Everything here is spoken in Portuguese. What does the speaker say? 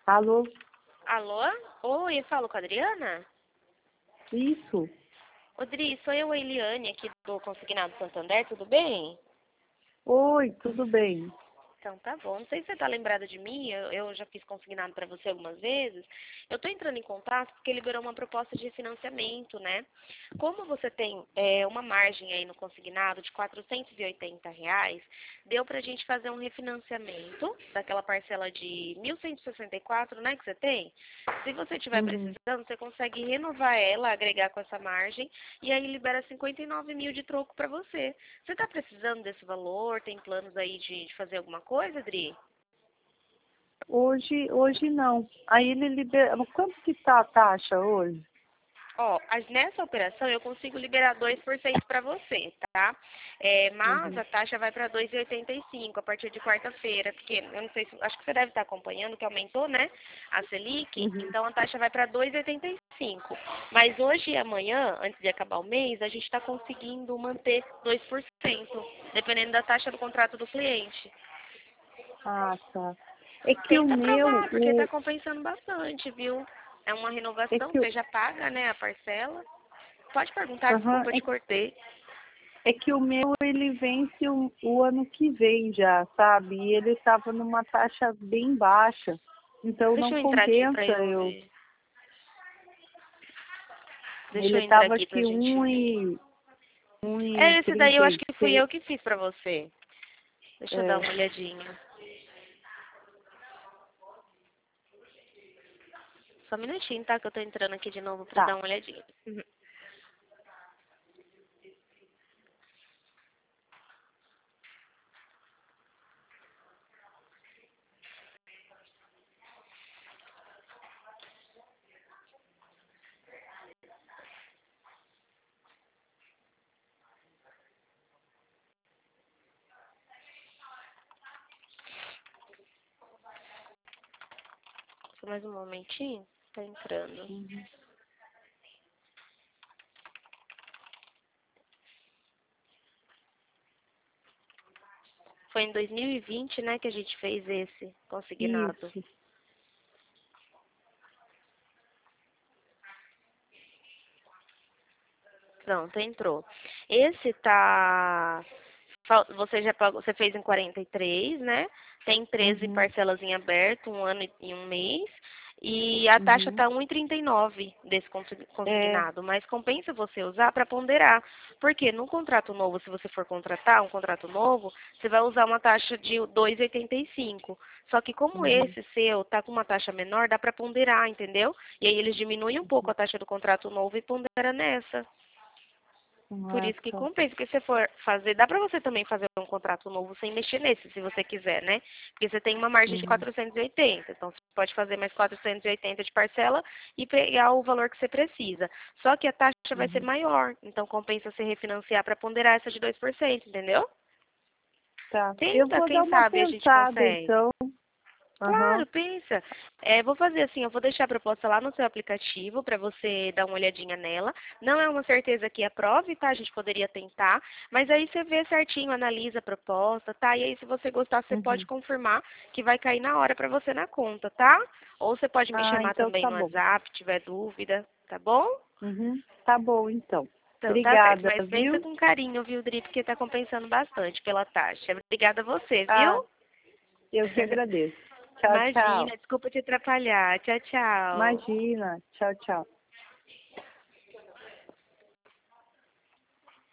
Alô? Alô? Oi, eu falo com a Adriana? Isso? Odri, sou eu, a Eliane, aqui do Consignado Santander, tudo bem? Oi, tudo bem? Então tá bom. Não sei se você tá lembrada de mim, eu já fiz consignado para você algumas vezes. Eu tô entrando em contato porque liberou uma proposta de financiamento, né? Como você tem uma margem aí no consignado de R$ 480, deu pra gente fazer um refinanciamento daquela parcela de 1.164, né, que você tem? Se você estiver Uhum. precisando, você consegue renovar ela, agregar com essa margem, e aí libera 59 mil de troco para você. Você está precisando desse valor? Tem planos aí de fazer alguma coisa, Adri? Hoje não. Aí ele libera. Quanto que tá a taxa hoje? Ó, nessa operação eu consigo liberar 2% para você, tá? Mas Uhum. a taxa vai para 2,85 a partir de quarta-feira, porque eu não sei se, acho que você deve estar acompanhando que aumentou, né? A Selic, Uhum. então a taxa vai para 2,85. Mas hoje e amanhã, antes de acabar o mês, a gente está conseguindo manter 2%, dependendo da taxa do contrato do cliente. Ah, tá. É que o Tenta meu, provar, porque está compensando bastante, viu? É uma é renovação, que o, você já paga, né, a parcela. Pode perguntar, aham, desculpa, eu te cortei. é que o meu ele vence o ano que vem já, sabe? E ele estava numa taxa bem baixa. Então não Deixa eu entrar aqui pra compensa eu eu. ver. Deixa Ele eu entrar estava aqui acho pra que gente ver. um e Esse daí trinta eu acho e que fui seis. eu que fiz pra você. Deixa eu dar É, uma olhadinha. Só um minutinho, tá? Que eu tô entrando aqui de novo pra dar tá. uma olhadinha. Uhum. Só mais um momentinho. Tá entrando. Uhum. Foi em 2020, né, que a gente fez esse consignado. Isso. Pronto, entrou. Esse tá. Você já pagou, você fez em 43, né? Tem 13 Uhum. parcelas em aberto, um ano e um mês. E a taxa Uhum. está 1,39 desse É. consignado, mas compensa você usar para ponderar. Porque no contrato novo, se você for contratar um contrato novo, você vai usar uma taxa de 2,85. Só que como Uhum. esse seu está com uma taxa menor, dá para ponderar, entendeu? E aí eles diminuem um pouco a taxa do contrato novo e pondera nessa. Por Ah, isso que tá. compensa, porque se você for fazer, dá para você também fazer um contrato novo sem mexer nesse, se você quiser, né? Porque você tem uma margem de Uhum. 480, então você pode fazer mais 480 de parcela e pegar o valor que você precisa. Só que a taxa vai ser Uhum. maior, então compensa você refinanciar para ponderar essa de 2%, entendeu? Tá. Eu Tenta, vou dar quem uma sabe a gente pensada, consegue. então. Aham. Claro, pensa. Vou fazer assim, eu vou deixar a proposta lá no seu aplicativo para você dar uma olhadinha nela. Não é uma certeza que aprove, tá? A gente poderia tentar, mas aí você vê certinho, analisa a proposta, tá? E aí se você gostar, você pode Uhum. confirmar que vai cair na hora para você na conta, tá? Ou você pode me Ah, chamar então também tá no bom. WhatsApp, tiver dúvida, tá bom? Uhum. Tá bom, então. Então, tá certo, Obrigada, mas pensa viu? com carinho, viu, Dri, porque tá compensando bastante pela taxa. Obrigada a você, viu? Ah, eu que agradeço. Tchau, tchau. Imagina, desculpa te atrapalhar. Tchau, tchau. Imagina. Tchau, tchau.